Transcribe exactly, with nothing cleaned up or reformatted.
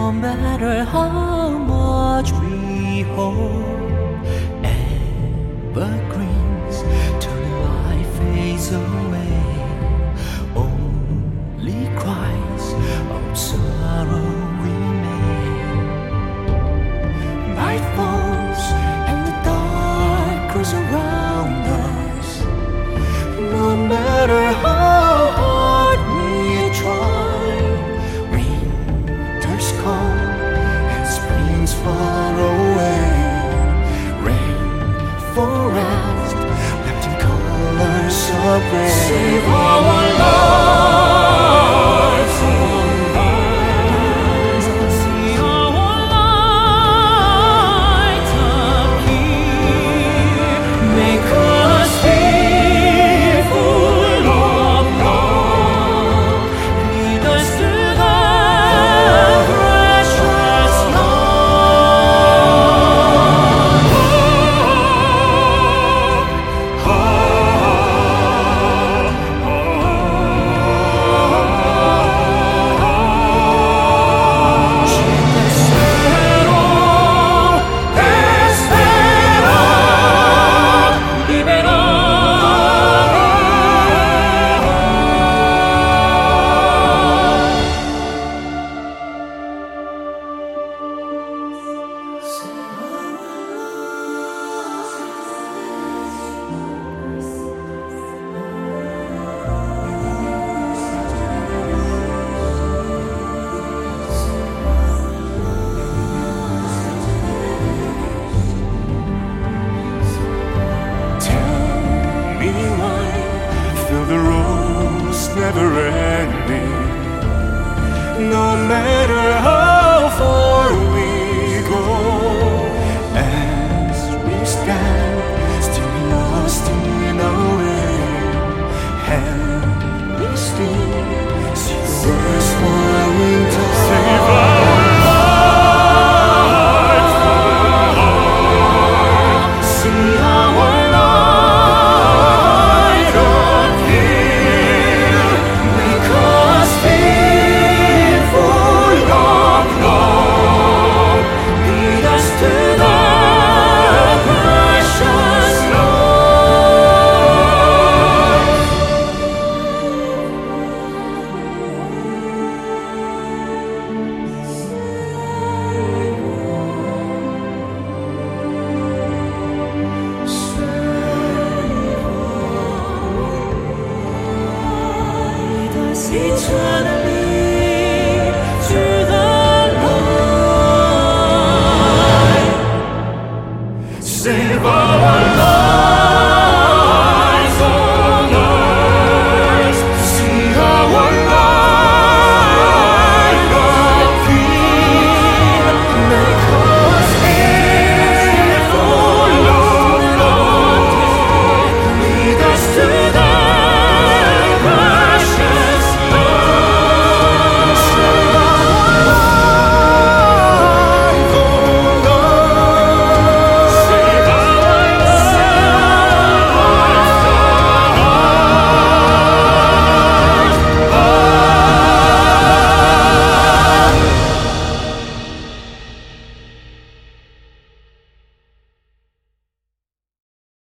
No matter how much we hope, evergreens till the light fades away. Only cries of sorrow remain. Night falls and the dark grows around us. No matter how hard we try, winter's come and spring's far away. Rain for rest, wrapped in colors of gray. Save our lives from violence. See our light appear. Make us fearful of love. Lead us to the precious the road's never ending. No matter how far we go, as we stand, still lost in our way, and we still see the world's flowing tide. Save our lives from harm. See our light appear. Make us fearful of love. Lead us to the precious eternally.